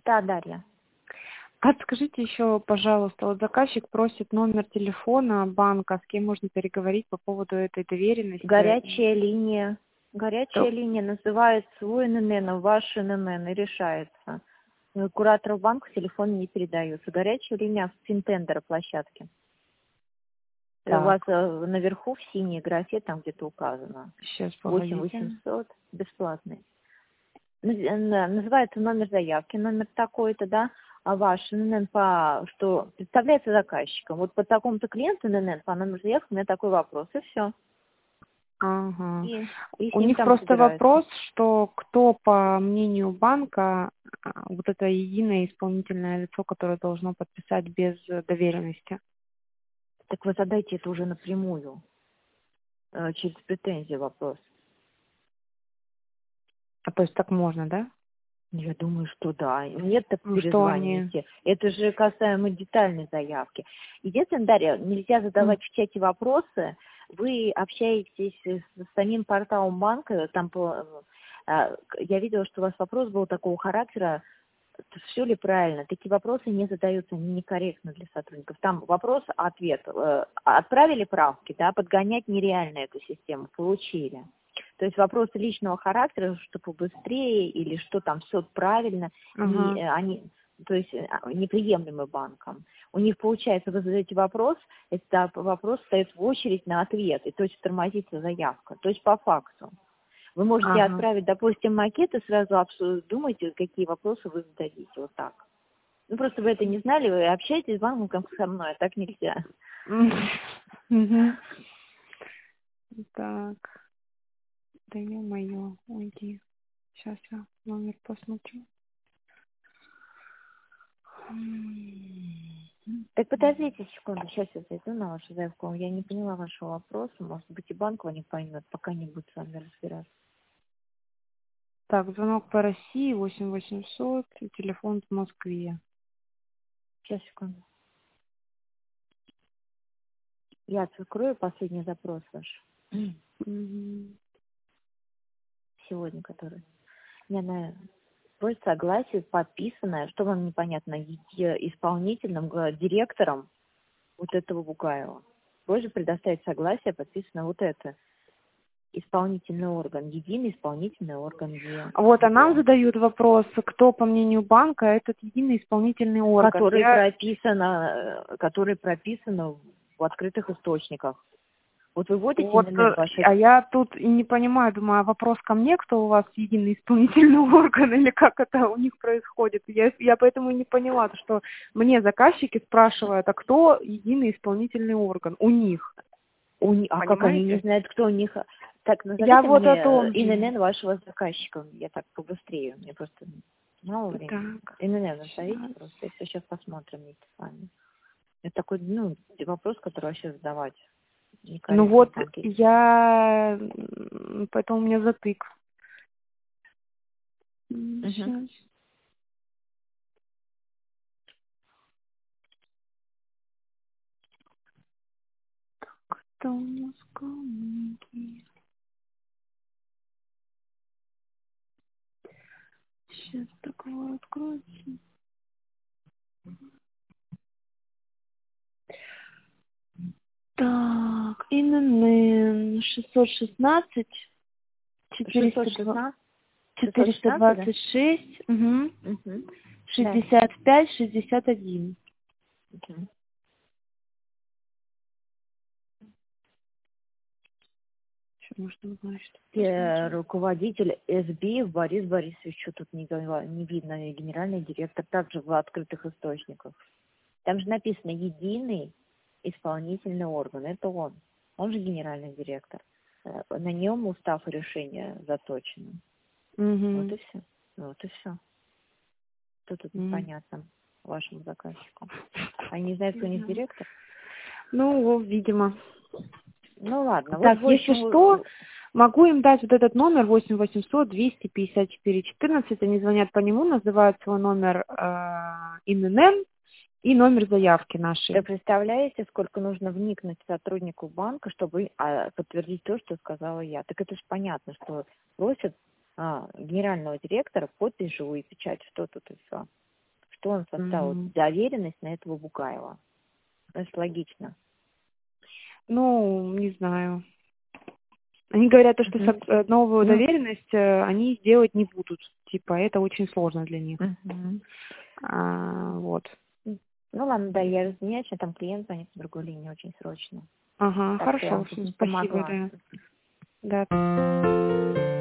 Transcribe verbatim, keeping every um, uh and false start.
Да, Дарья. Подскажите еще, пожалуйста, вот заказчик просит номер телефона банка, с кем можно переговорить по поводу этой доверенности. Горячая линия. Горячая То- линия называется свой эн эн эн, ваш эн эн эн и решается. Ну, куратору банка телефон не передается. Горячая линия в финтендера площадке. У Так. вас э, наверху в синей графе там где-то указано. Сейчас, восемь погодите. восемьсот, бесплатный. Наз- э, Называется номер заявки, номер такой-то, да, а ваш эн эн эн по, что представляется заказчиком. Вот по такому-то клиенту эн эн эн по номеру заявки у меня такой вопрос, и все. Ага. И, и с У ним них там просто разбираются. вопрос, что кто, по мнению банка, а, вот это единое исполнительное лицо, которое должно подписать без э, доверенности. Так вы задайте это уже напрямую, э, через претензию вопрос. А то есть так можно, да? Ну, я думаю, что да. Нет, так Ну что они... перезвоните. Это же касаемо детальной заявки. Единственное, Дарья, нельзя задавать в чате вопросы. Вы общаетесь с, с самим порталом банка. Там по, э, я видела, что у вас вопрос был такого характера. Все ли правильно? Такие вопросы не задаются, они некорректны для сотрудников. Там вопрос-ответ. Э, отправили правки, да, подгонять нереально эту систему, получили. То есть вопросы личного характера, что побыстрее или что там все правильно, Ага. не, они, то есть э, неприемлемы банкам. У них получается, вы задаете вопрос, этот вопрос стоит в очередь на ответ, и то есть тормозится заявка, то есть по факту. Вы можете Ага. отправить, допустим, макет и сразу абсолютно думайте, какие вопросы вы зададите, вот так. Ну, просто вы это не знали, вы общаетесь с банком как со мной, а так нельзя. Мгм. Так. Да ё-моё, уйди. Сейчас я номер посмотрю. М. Так подождите секунду, сейчас я зайду на вашу заявку. Я не поняла вашего вопроса, может быть, и банк его не поймет, пока не будет с вами разбираться. Так, звонок по России, восемь восемьсот, и телефон в Москве. Сейчас, секунду. Я открою последний запрос ваш. Мгм. Сегодня, который. Мне на просит согласие подписанное, что вам непонятно, е- исполнительным э, директором вот этого Бугаева. Просит предоставить согласие, подписанное вот это. Исполнительный орган, единый исполнительный орган Е. Вот, а нам Бугаева. задают вопрос, кто, по мнению банка, этот единый исполнительный орган. Который Я... прописано, э, который прописано в открытых источниках. Вот вы вводите Вот, эн эн эн э, ваши. а я тут и не понимаю, думаю, а вопрос ко мне, кто у вас единый исполнительный орган, или как это у них происходит? Я, я поэтому и не поняла, что мне заказчики спрашивают, а кто единый исполнительный орган у них, У ни- а как они не понимаете? знают, кто у них? Так, Я назовите вот мне о том эн эн же. эн вашего заказчика. Я так побыстрее. Мне просто мало времени. Так, эн эн эн назовите сейчас. просто. И все, сейчас посмотрим вместе с вами. Это такой, ну, вопрос, который вообще задавать Ну некорректно в вот, банке. я... м, Поэтому у меня затык. Угу. Сейчас. Кто у нас комники? Сейчас такое откроется. Так, эн эн эн шестьсот шестнадцать шестьсот четыреста шестнадцать? шестьсот четыреста шестнадцать, да? двадцать шесть угу, Угу. Да. шестьдесят пять шестьдесят один. Угу. Что можно значит? Э, Посмотрим. Руководитель эс би Борис Борисович, что тут не, говорила- не видно, генеральный директор, также в открытых источниках. Там же написано единый исполнительный орган. Это он. Он же генеральный директор. Э, На нем устав и решение заточены. Вот Угу. и все. Вот и все. Что тут М. непонятно вашему заказчику? Они не знают, кто у них директор? Ну, вот, видимо. Ну ладно, вот Так, в если что, общем, могу им дать вот этот номер восемь восемьсот двести пятьдесят четыре четырнадцать. Они звонят по нему, называют свой номер э, эн эн эн и номер заявки вы нашей. представляете, сколько нужно вникнуть сотруднику банка, чтобы а, подтвердить то, что сказала я? Так это же понятно, что просят а, генерального директора подпись, живую печать, что тут и все. что он составил Мгм. доверенность на этого Букаева. Это логично. Ну, не знаю. Они говорят, то, что Мгм. сог- э, новую Ну, доверенность э, они сделать не будут. Типа, это очень сложно для них. мгм. А, вот. Ну ладно, да, я разменяю, там клиент звонит с другой линии очень срочно. Ага, Так что я хорошо, вам тут не спасибо, помогла. да. Да.